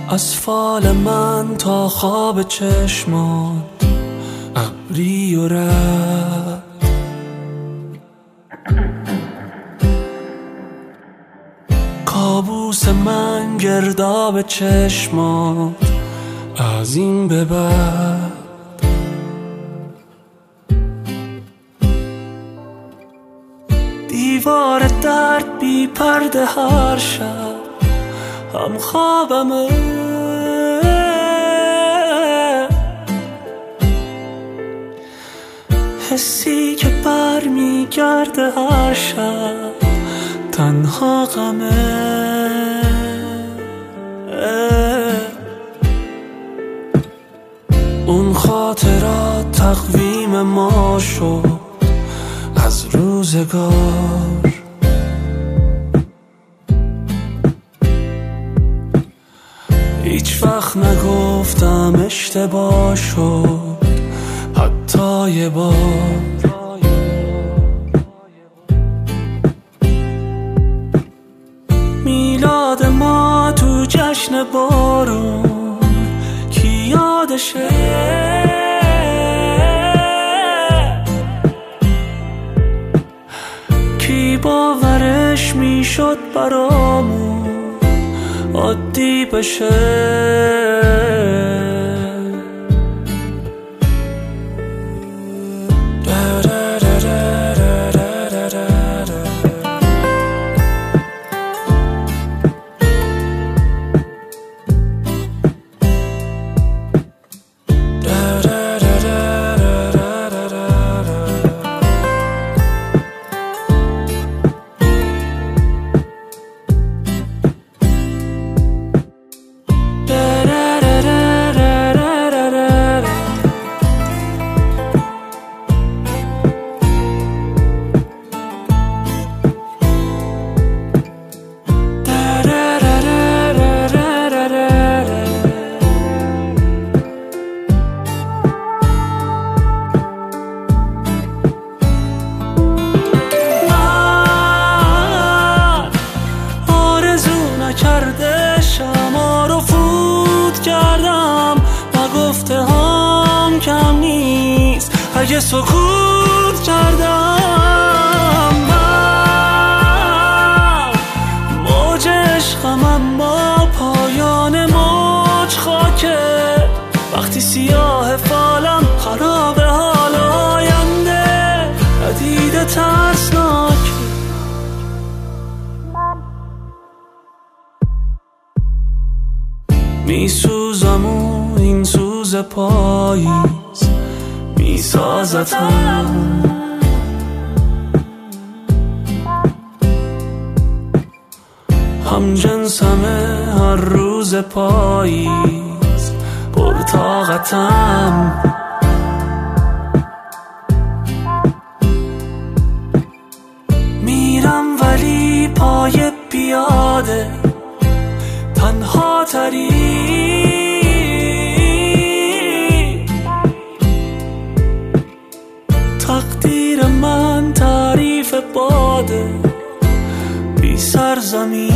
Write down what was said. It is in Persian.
از فال من تا خواب چشمات ابری و رد، کابوس من گرداب چشمات از این به بعد. دیوار درد بی پرده هر شب هم خوابمه، حسی که بر می گرده هر شب تنها غمه. اون خاطرات تقویم ما شد از روزگار، هیچ وقت نگفتم اشتباه شد حتی یه بار. میلاد ما تو جشن بارون کی یادشه، کی باورش میشد برامون عادی بشه. کرده شما رو فوت کردم و گفته هم کم نیست اگه سکوت کردم. من موج عشقم اما پایان موج خاکه، وقتی سیاه فالم خراب حال آینده ندیده ترسناک. میسوزم و این سوز پاییز میسازتم، هم جنسمه هر روز پاییز پرطاقتم. میرم ولی پای پیاده تنها تری، تقدیر من تعریف باده بی سرزمین.